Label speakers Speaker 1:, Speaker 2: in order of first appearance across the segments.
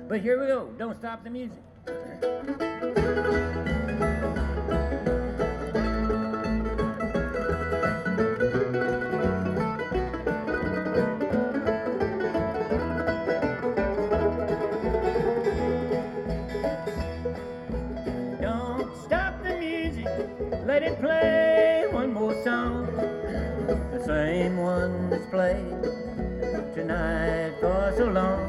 Speaker 1: But here we go. Don't stop the music. Don't stop the music. Let it play one more song. The same one that's played tonight for so long.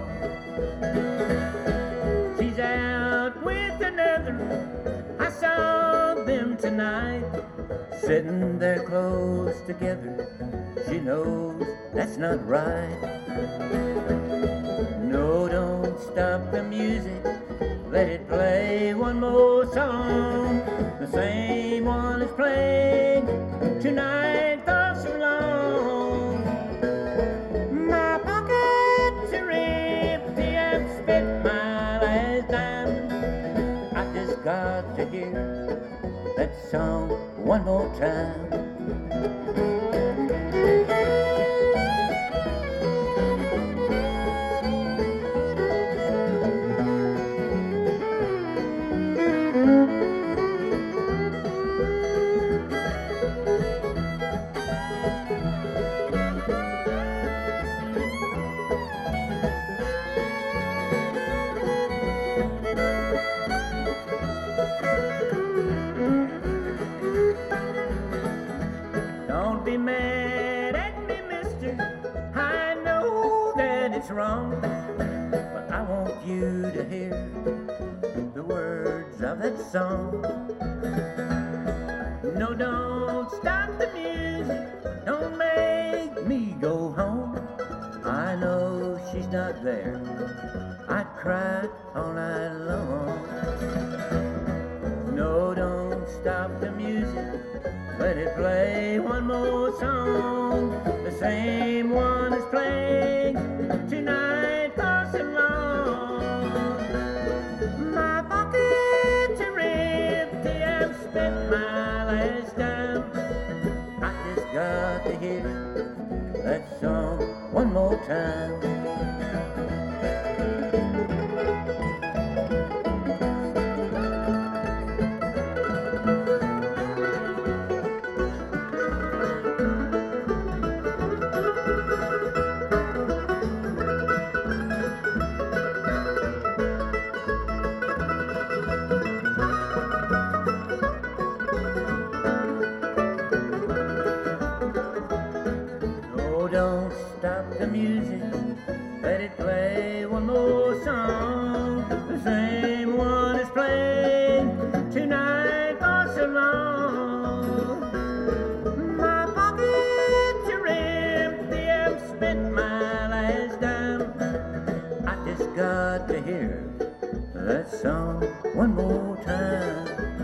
Speaker 1: She's out with another. I saw them tonight, sitting there close together. She knows that's not right. No, don't stop the music. Let it play one more song. The same one is playing tonight for so long. My pockets are empty. I've spent my last dime. I just got to hear that song one more time. Don't be mad at me, mister. I know that it's wrong, but I want you to hear the words of that song. No, don't stop the music. Don't make me go home. I know she's not there. I'd cry all night long. No, don't stop the music. Let it play one more song. The same one is playing tonight for so long. My pockets are empty. I've spent my last dime. I just got to hear that song one more time. Oh, don't stop the music. Let it play one more song. The same one is playing tonight for so long. My pockets are empty. I've spent my last dime. I just got to hear that song one more time.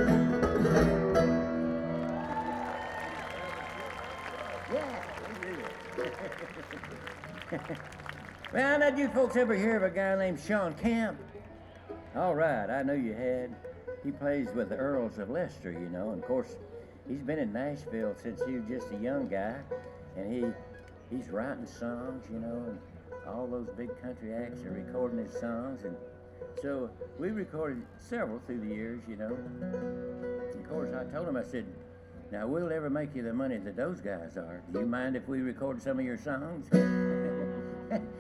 Speaker 1: Well, did you folks ever hear of a guy named Sean Camp? All right, I know you had. He plays with the Earls of Leicester, you know, and of course, he's been in Nashville since he was just a young guy, and he's writing songs, you know, and all those big country acts are recording his songs, and so we recorded several through the years, you know. Of course, I told him, I said, now we'll never make you the money that those guys are. Do you mind if we record some of your songs?